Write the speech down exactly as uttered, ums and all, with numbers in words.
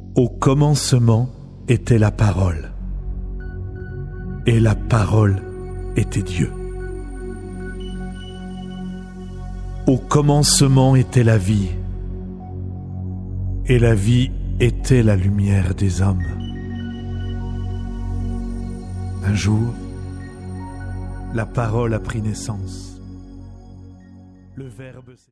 Au commencement était la parole, et la parole était Dieu. Au commencement était la vie, et la vie était la lumière des hommes. Un jour, la parole a pris naissance. Le Verbe